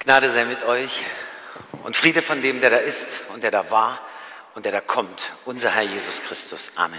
Gnade sei mit euch und Friede von dem, der da ist und der da war und der da kommt, unser Herr Jesus Christus. Amen.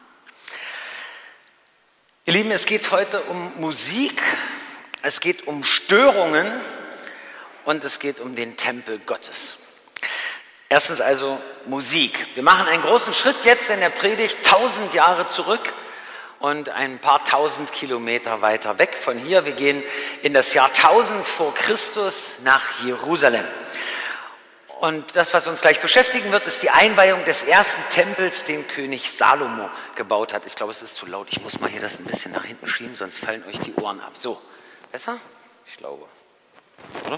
Ihr Lieben, es geht heute um Musik, es geht um Störungen und es geht um den Tempel Gottes. Erstens also Musik. Wir machen einen großen Schritt jetzt in der Predigt 1000 Jahre zurück und ein paar tausend Kilometer weiter weg von hier. Wir gehen in das Jahr 1000 vor Christus nach Jerusalem. Und das, was uns gleich beschäftigen wird, ist die Einweihung des ersten Tempels, den König Salomo gebaut hat. Ich glaube, es ist zu laut. Ich muss mal hier das ein bisschen nach hinten schieben, sonst fallen euch die Ohren ab. So, besser? Ich glaube. Oder?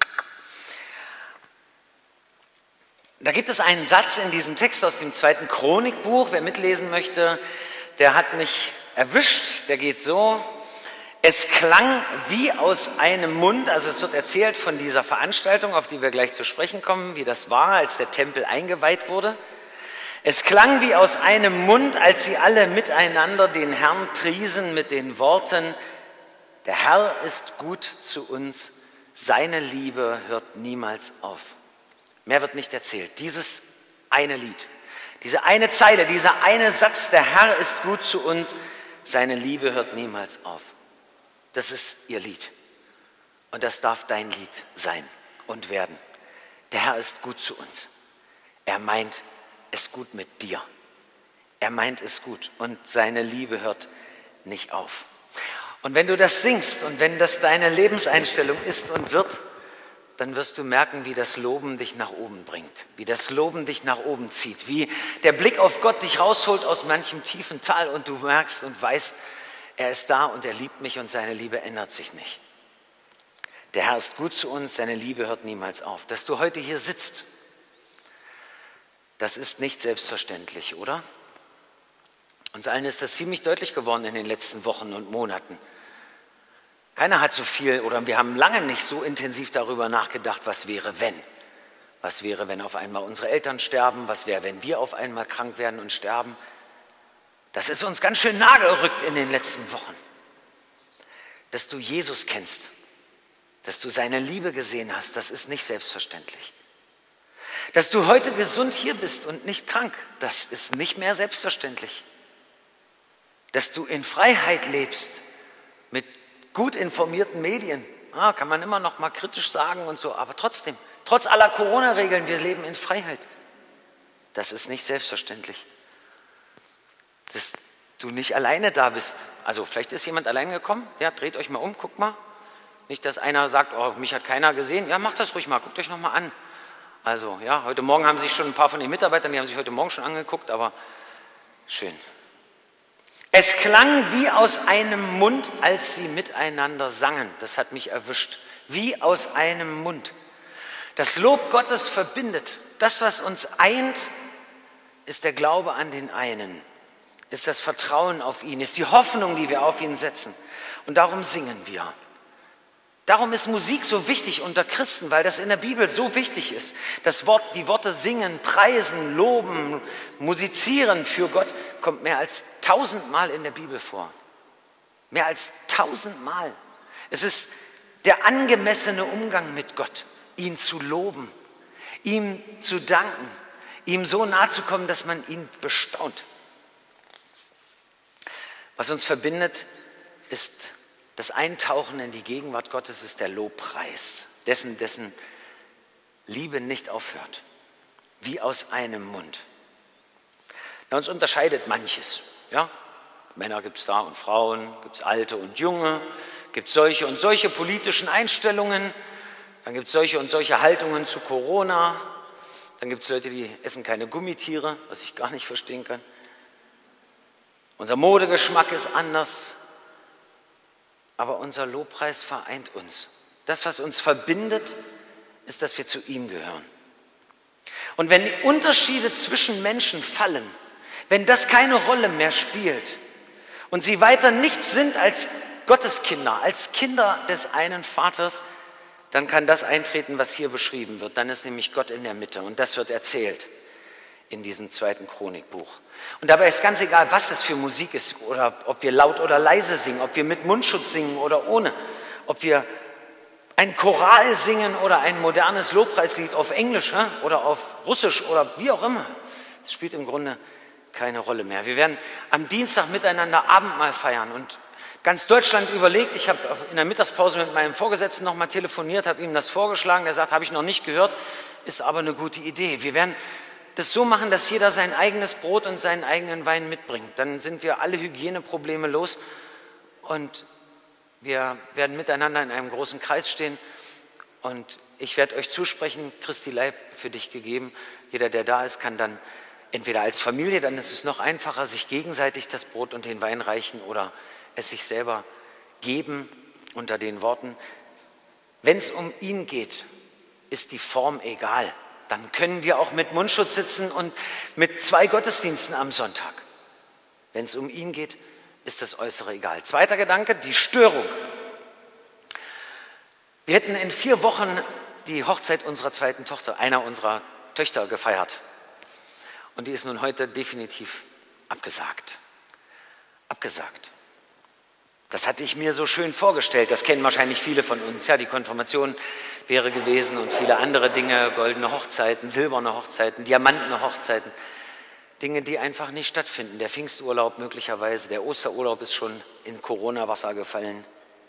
Da gibt es einen Satz in diesem Text aus dem 2. Chronikbuch. Wer mitlesen möchte, der hat mich erwischt. Der geht so: Es klang wie aus einem Mund, also es wird erzählt von dieser Veranstaltung, auf die wir gleich zu sprechen kommen, wie das war, als der Tempel eingeweiht wurde. Es klang wie aus einem Mund, als sie alle miteinander den Herrn priesen mit den Worten: Der Herr ist gut zu uns, seine Liebe hört niemals auf. Mehr wird nicht erzählt. Dieses eine Lied, diese eine Zeile, dieser eine Satz: Der Herr ist gut zu uns, seine Liebe hört niemals auf. Das ist ihr Lied. Und das darf dein Lied sein und werden. Der Herr ist gut zu uns. Er meint es gut mit dir. Er meint es gut und seine Liebe hört nicht auf. Und wenn du das singst und wenn das deine Lebenseinstellung ist und wird, dann wirst du merken, wie das Loben dich nach oben bringt, wie das Loben dich nach oben zieht, wie der Blick auf Gott dich rausholt aus manchem tiefen Tal und du merkst und weißt, er ist da und er liebt mich und seine Liebe ändert sich nicht. Der Herr ist gut zu uns, seine Liebe hört niemals auf. Dass du heute hier sitzt, das ist nicht selbstverständlich, oder? Uns allen ist das ziemlich deutlich geworden in den letzten Wochen und Monaten. Keiner hat so viel oder wir haben lange nicht so intensiv darüber nachgedacht, was wäre, wenn. Was wäre, wenn auf einmal unsere Eltern sterben? Was wäre, wenn wir auf einmal krank werden und sterben? Das ist uns ganz schön nahe gerückt in den letzten Wochen. Dass du Jesus kennst, dass du seine Liebe gesehen hast, das ist nicht selbstverständlich. Dass du heute gesund hier bist und nicht krank, das ist nicht mehr selbstverständlich. Dass du in Freiheit lebst, mit gut informierten Medien, kann man immer noch mal kritisch sagen und so, aber trotzdem, trotz aller Corona-Regeln, wir leben in Freiheit. Das ist nicht selbstverständlich. Dass du nicht alleine da bist. Also vielleicht ist jemand allein gekommen, ja, dreht euch mal um, guckt mal. Nicht, dass einer sagt, oh, mich hat keiner gesehen. Ja, macht das ruhig mal, guckt euch noch mal an. Also, ja, heute Morgen haben sich schon ein paar von den Mitarbeitern, die haben sich heute Morgen schon angeguckt, aber schön. Es klang wie aus einem Mund, als sie miteinander sangen. Das hat mich erwischt. Wie aus einem Mund. Das Lob Gottes verbindet. Das, was uns eint, ist der Glaube an den einen. Ist das Vertrauen auf ihn, ist die Hoffnung, die wir auf ihn setzen. Und darum singen wir. Darum ist Musik so wichtig unter Christen, weil das in der Bibel so wichtig ist. Die Worte singen, preisen, loben, musizieren für Gott kommt mehr als 1000 Mal in der Bibel vor. Mehr als 1000 Mal. Es ist der angemessene Umgang mit Gott, ihn zu loben, ihm zu danken, ihm so nahe zu kommen, dass man ihn bestaunt. Was uns verbindet, ist das Eintauchen in die Gegenwart Gottes, ist der Lobpreis, dessen Liebe nicht aufhört, wie aus einem Mund. Ja, uns unterscheidet manches. Ja? Männer gibt es da und Frauen, gibt es Alte und Junge, gibt es solche und solche politischen Einstellungen, dann gibt es solche und solche Haltungen zu Corona, dann gibt es Leute, die essen keine Gummitiere, was ich gar nicht verstehen kann. Unser Modegeschmack ist anders, aber unser Lobpreis vereint uns. Das, was uns verbindet, ist, dass wir zu ihm gehören. Und wenn die Unterschiede zwischen Menschen fallen, wenn das keine Rolle mehr spielt und sie weiter nichts sind als Gotteskinder, als Kinder des einen Vaters, dann kann das eintreten, was hier beschrieben wird. Dann ist nämlich Gott in der Mitte und das wird erzählt in diesem 2. Chronikbuch. Und dabei ist ganz egal, was das für Musik ist oder ob wir laut oder leise singen, ob wir mit Mundschutz singen oder ohne, ob wir ein Choral singen oder ein modernes Lobpreislied auf Englisch oder auf Russisch oder wie auch immer. Das spielt im Grunde keine Rolle mehr. Wir werden am Dienstag miteinander Abendmahl feiern und ganz Deutschland überlegt. Ich habe in der Mittagspause mit meinem Vorgesetzten nochmal telefoniert, habe ihm das vorgeschlagen. Der sagt, habe ich noch nicht gehört, ist aber eine gute Idee. Wir werden das so machen, dass jeder sein eigenes Brot und seinen eigenen Wein mitbringt. Dann sind wir alle Hygieneprobleme los und wir werden miteinander in einem großen Kreis stehen und ich werde euch zusprechen, Christi Leib für dich gegeben. Jeder, der da ist, kann dann entweder als Familie, dann ist es noch einfacher, sich gegenseitig das Brot und den Wein reichen oder es sich selber geben unter den Worten, wenn es um ihn geht, ist die Form egal. Dann können wir auch mit Mundschutz sitzen und mit 2 Gottesdiensten am Sonntag. Wenn es um ihn geht, ist das Äußere egal. Zweiter Gedanke, die Störung. Wir hätten in 4 Wochen die Hochzeit unserer zweiten Tochter, einer unserer Töchter, gefeiert. Und die ist nun heute definitiv abgesagt. Abgesagt. Das hatte ich mir so schön vorgestellt. Das kennen wahrscheinlich viele von uns. Ja, die Konfirmation wäre gewesen und viele andere Dinge, goldene Hochzeiten, silberne Hochzeiten, diamantene Hochzeiten. Dinge, die einfach nicht stattfinden. Der Pfingsturlaub möglicherweise, der Osterurlaub ist schon in Corona-Wasser gefallen.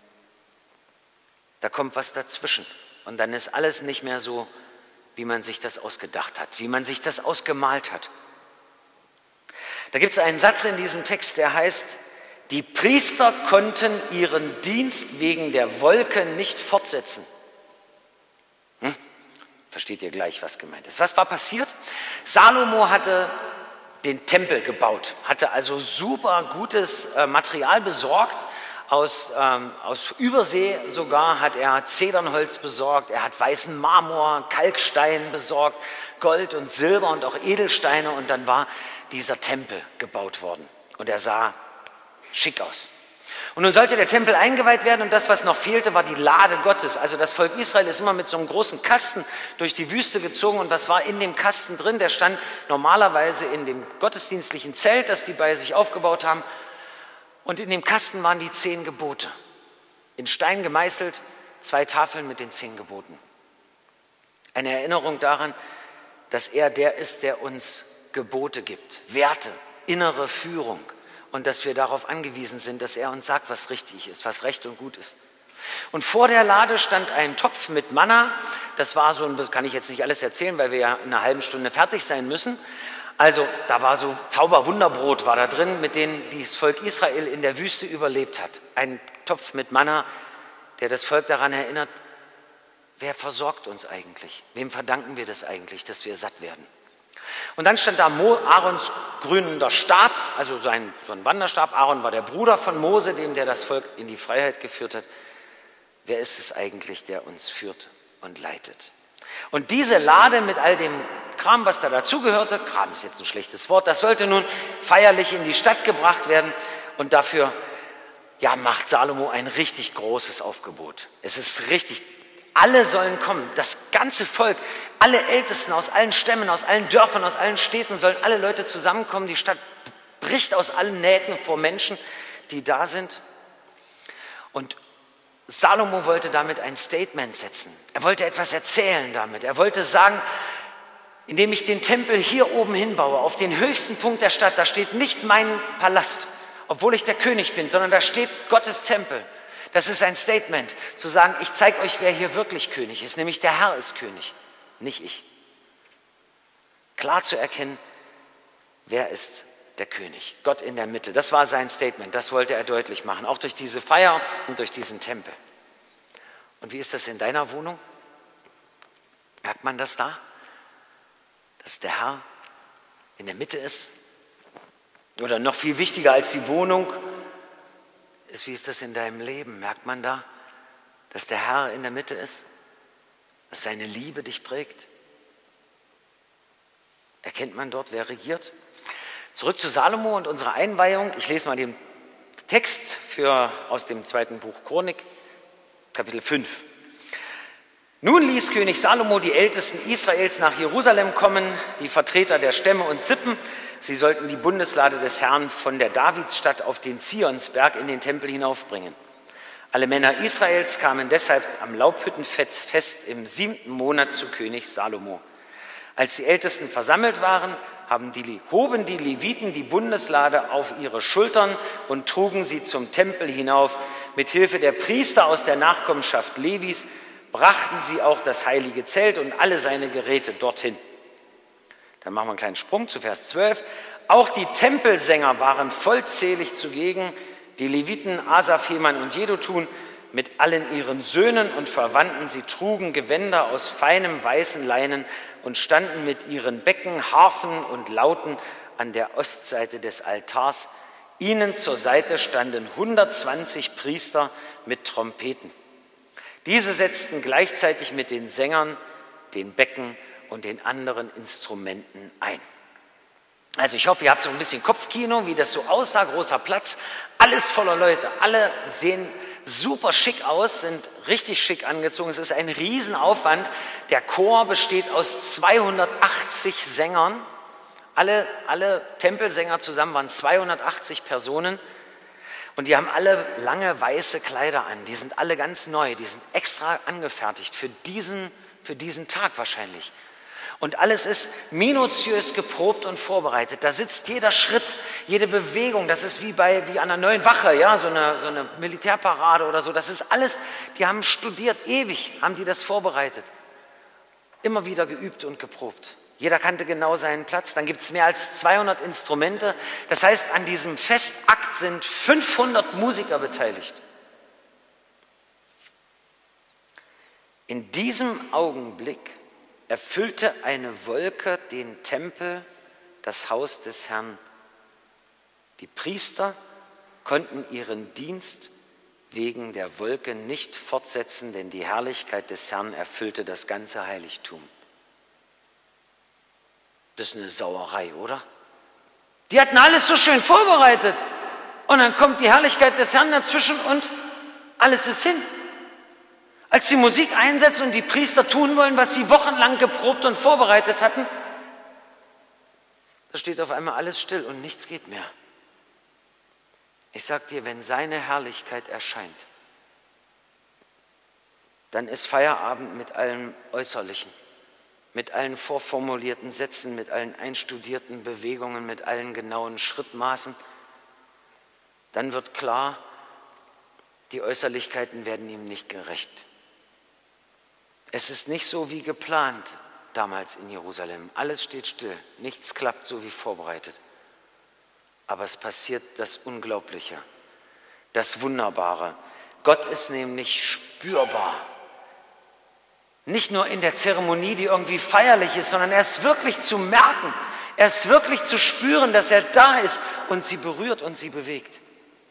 Da kommt was dazwischen. Und dann ist alles nicht mehr so, wie man sich das ausgedacht hat, wie man sich das ausgemalt hat. Da gibt es einen Satz in diesem Text, der heißt, die Priester konnten ihren Dienst wegen der Wolke nicht fortsetzen. Versteht ihr gleich, was gemeint ist. Was war passiert? Salomo hatte den Tempel gebaut, hatte also super gutes Material besorgt. Aus Übersee sogar hat er Zedernholz besorgt, er hat weißen Marmor, Kalkstein besorgt, Gold und Silber und auch Edelsteine und dann war dieser Tempel gebaut worden und er sah schick aus. Und nun sollte der Tempel eingeweiht werden und das, was noch fehlte, war die Lade Gottes. Also das Volk Israel ist immer mit so einem großen Kasten durch die Wüste gezogen und was war in dem Kasten drin? Der stand normalerweise in dem gottesdienstlichen Zelt, das die bei sich aufgebaut haben. Und in dem Kasten waren die 10 Gebote. In Stein gemeißelt, 2 Tafeln mit den 10 Geboten. Eine Erinnerung daran, dass er der ist, der uns Gebote gibt, Werte, innere Führung. Und dass wir darauf angewiesen sind, dass er uns sagt, was richtig ist, was recht und gut ist. Und vor der Lade stand ein Topf mit Manna. Das war so, das kann ich jetzt nicht alles erzählen, weil wir ja in einer halben Stunde fertig sein müssen. Also da war so Zauberwunderbrot war da drin, mit denen das Volk Israel in der Wüste überlebt hat. Ein Topf mit Manna, der das Volk daran erinnert, wer versorgt uns eigentlich? Wem verdanken wir das eigentlich, dass wir satt werden? Und dann stand da Aarons grünender Stab, also so ein Wanderstab. Aaron war der Bruder von Mose, der das Volk in die Freiheit geführt hat. Wer ist es eigentlich, der uns führt und leitet? Und diese Lade mit all dem Kram, was da dazugehörte, Kram ist jetzt ein schlechtes Wort, das sollte nun feierlich in die Stadt gebracht werden. Und dafür macht Salomo ein richtig großes Aufgebot. Es ist richtig. Alle sollen kommen, das ganze Volk, alle Ältesten aus allen Stämmen, aus allen Dörfern, aus allen Städten sollen alle Leute zusammenkommen. Die Stadt bricht aus allen Nähten vor Menschen, die da sind. Und Salomo wollte damit ein Statement setzen. Er wollte etwas erzählen damit. Er wollte sagen, indem ich den Tempel hier oben hinbaue, auf den höchsten Punkt der Stadt, da steht nicht mein Palast, obwohl ich der König bin, sondern da steht Gottes Tempel. Das ist ein Statement, zu sagen, ich zeige euch, wer hier wirklich König ist, nämlich der Herr ist König, nicht ich. Klar zu erkennen, wer ist der König, Gott in der Mitte. Das war sein Statement, das wollte er deutlich machen, auch durch diese Feier und durch diesen Tempel. Und wie ist das in deiner Wohnung? Merkt man das da? Dass der Herr in der Mitte ist? Oder noch viel wichtiger als die Wohnung, wie ist das in deinem Leben? Merkt man da, dass der Herr in der Mitte ist? Dass seine Liebe dich prägt? Erkennt man dort, wer regiert? Zurück zu Salomo und unserer Einweihung. Ich lese mal den Text aus dem 2. Buch Chronik, Kapitel 5. Nun ließ König Salomo die Ältesten Israels nach Jerusalem kommen, die Vertreter der Stämme und Sippen. Sie sollten die Bundeslade des Herrn von der Davidsstadt auf den Zionsberg in den Tempel hinaufbringen. Alle Männer Israels kamen deshalb am Laubhüttenfest im 7. Monat zu König Salomo. Als die Ältesten versammelt waren, hoben die Leviten die Bundeslade auf ihre Schultern und trugen sie zum Tempel hinauf. Mit Hilfe der Priester aus der Nachkommenschaft Levis brachten sie auch das heilige Zelt und alle seine Geräte dorthin. Dann machen wir einen kleinen Sprung zu Vers 12. Auch die Tempelsänger waren vollzählig zugegen, die Leviten Asaf, Heman und Jedutun mit allen ihren Söhnen und Verwandten. Sie trugen Gewänder aus feinem weißen Leinen und standen mit ihren Becken, Harfen und Lauten an der Ostseite des Altars. Ihnen zur Seite standen 120 Priester mit Trompeten. Diese setzten gleichzeitig mit den Sängern, den Becken und den anderen Instrumenten ein. Also ich hoffe, ihr habt so ein bisschen Kopfkino, wie das so aussah, großer Platz, alles voller Leute, alle sehen super schick aus, sind richtig schick angezogen, es ist ein Riesenaufwand. Der Chor besteht aus 280 Sängern, alle Tempelsänger zusammen waren 280 Personen und die haben alle lange weiße Kleider an, die sind alle ganz neu, die sind extra angefertigt für diesen Tag wahrscheinlich. Und alles ist minutiös geprobt und vorbereitet. Da sitzt jeder Schritt, jede Bewegung. Das ist wie an einer neuen Wache, ja, so eine Militärparade oder so. Das ist alles, die haben studiert, ewig haben die das vorbereitet. Immer wieder geübt und geprobt. Jeder kannte genau seinen Platz. Dann gibt es mehr als 200 Instrumente. Das heißt, an diesem Festakt sind 500 Musiker beteiligt. In diesem Augenblick erfüllte eine Wolke den Tempel, das Haus des Herrn. Die Priester konnten ihren Dienst wegen der Wolke nicht fortsetzen, denn die Herrlichkeit des Herrn erfüllte das ganze Heiligtum. Das ist eine Sauerei, oder? Die hatten alles so schön vorbereitet und dann kommt die Herrlichkeit des Herrn dazwischen und alles ist hin. Als die Musik einsetzt und die Priester tun wollen, was sie wochenlang geprobt und vorbereitet hatten, da steht auf einmal alles still und nichts geht mehr. Ich sag dir, wenn seine Herrlichkeit erscheint, dann ist Feierabend mit allem Äußerlichen, mit allen vorformulierten Sätzen, mit allen einstudierten Bewegungen, mit allen genauen Schrittmaßen. Dann wird klar, die Äußerlichkeiten werden ihm nicht gerecht. Es ist nicht so wie geplant damals in Jerusalem. Alles steht still, nichts klappt so wie vorbereitet. Aber es passiert das Unglaubliche, das Wunderbare. Gott ist nämlich spürbar. Nicht nur in der Zeremonie, die irgendwie feierlich ist, sondern er ist wirklich zu merken. Er ist wirklich zu spüren, dass er da ist und sie berührt und sie bewegt.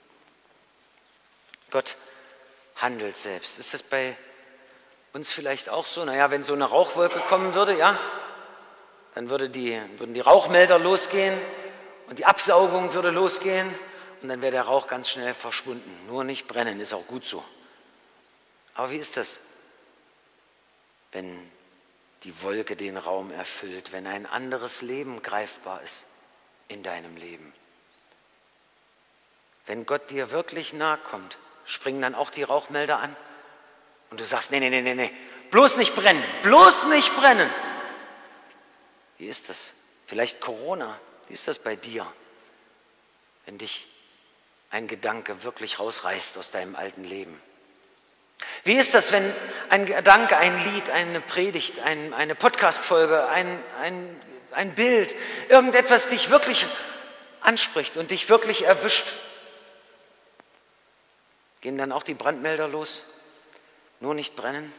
Gott handelt selbst. Ist das bei uns vielleicht auch so? Naja, wenn so eine Rauchwolke kommen würde, ja, dann würden die Rauchmelder losgehen und die Absaugung würde losgehen und dann wäre der Rauch ganz schnell verschwunden. Nur nicht brennen, ist auch gut so. Aber wie ist das, wenn die Wolke den Raum erfüllt, wenn ein anderes Leben greifbar ist in deinem Leben? Wenn Gott dir wirklich nahe kommt, springen dann auch die Rauchmelder an? Und du sagst, nee, bloß nicht brennen, bloß nicht brennen. Wie ist das? Vielleicht Corona, wie ist das bei dir, wenn dich ein Gedanke wirklich rausreißt aus deinem alten Leben? Wie ist das, wenn ein Gedanke, ein Lied, eine Predigt, eine Podcast-Folge, ein Bild, irgendetwas dich wirklich anspricht und dich wirklich erwischt? Gehen dann auch die Brandmelder los? Nur nicht brennen?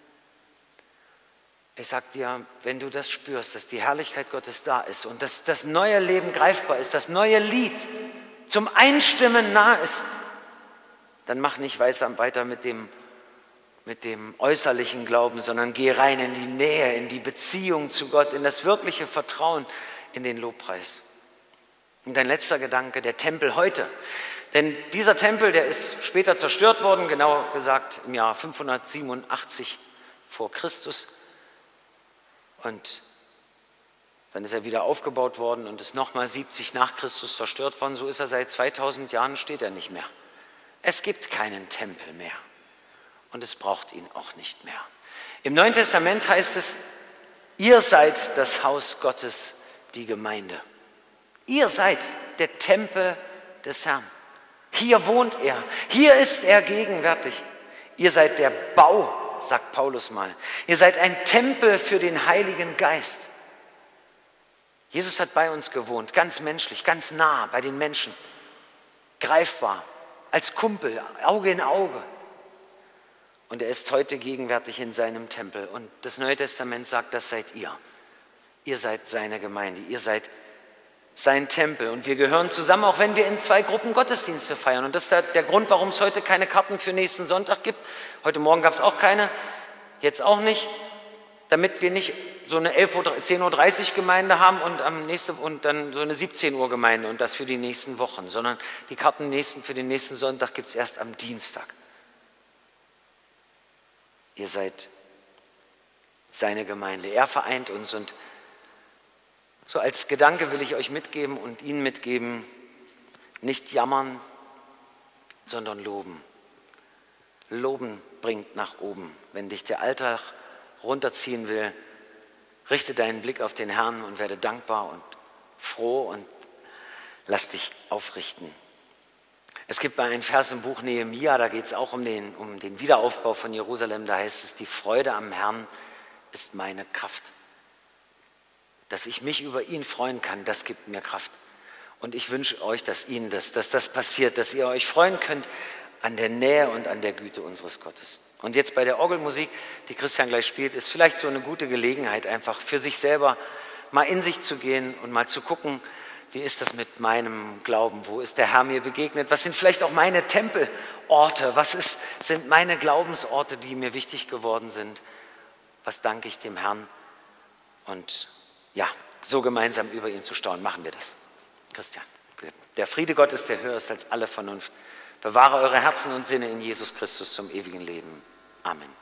Ich sag dir, wenn du das spürst, dass die Herrlichkeit Gottes da ist und dass das neue Leben greifbar ist, das neue Lied zum Einstimmen nah ist, dann mach nicht weiter mit dem äußerlichen Glauben, sondern geh rein in die Nähe, in die Beziehung zu Gott, in das wirkliche Vertrauen, in den Lobpreis. Und dein letzter Gedanke, der Tempel heute. Denn dieser Tempel, der ist später zerstört worden, genauer gesagt im Jahr 587 vor Christus. Und dann ist er wieder aufgebaut worden und ist nochmal 70 nach Christus zerstört worden. So ist er seit 2000 Jahren, steht er nicht mehr. Es gibt keinen Tempel mehr und es braucht ihn auch nicht mehr. Im Neuen Testament heißt es, ihr seid das Haus Gottes, die Gemeinde. Ihr seid der Tempel des Herrn. Hier wohnt er, hier ist er gegenwärtig. Ihr seid der Bau, sagt Paulus mal. Ihr seid ein Tempel für den Heiligen Geist. Jesus hat bei uns gewohnt, ganz menschlich, ganz nah bei den Menschen, greifbar, als Kumpel, Auge in Auge. Und er ist heute gegenwärtig in seinem Tempel. Und das Neue Testament sagt, das seid ihr. Ihr seid seine Gemeinde, ihr seid sein Tempel. Und wir gehören zusammen, auch wenn wir in 2 Gruppen Gottesdienste feiern. Und das ist der Grund, warum es heute keine Karten für nächsten Sonntag gibt. Heute Morgen gab es auch keine, jetzt auch nicht. Damit wir nicht so eine 10:30 Uhr Gemeinde haben und dann so eine 17 Uhr Gemeinde und das für die nächsten Wochen. Sondern die Karten für den nächsten Sonntag gibt es erst am Dienstag. Ihr seid seine Gemeinde. Er vereint uns und so als Gedanke will ich euch mitgeben und Ihnen mitgeben, nicht jammern, sondern loben. Loben bringt nach oben. Wenn dich der Alltag runterziehen will, richte deinen Blick auf den Herrn und werde dankbar und froh und lass dich aufrichten. Es gibt mal einen Vers im Buch Nehemia, da geht es auch um den Wiederaufbau von Jerusalem, da heißt es, die Freude am Herrn ist meine Kraft. Dass ich mich über ihn freuen kann, das gibt mir Kraft. Und ich wünsche euch, dass das passiert, dass ihr euch freuen könnt an der Nähe und an der Güte unseres Gottes. Und jetzt bei der Orgelmusik, die Christian gleich spielt, ist vielleicht so eine gute Gelegenheit, einfach für sich selber mal in sich zu gehen und mal zu gucken, wie ist das mit meinem Glauben? Wo ist der Herr mir begegnet? Was sind vielleicht auch meine Tempelorte? Sind meine Glaubensorte, die mir wichtig geworden sind? Was danke ich dem Herrn? Und ja, so gemeinsam über ihn zu staunen, machen wir das. Christian, der Friede Gottes, der höher ist als alle Vernunft, bewahre eure Herzen und Sinne in Jesus Christus zum ewigen Leben. Amen.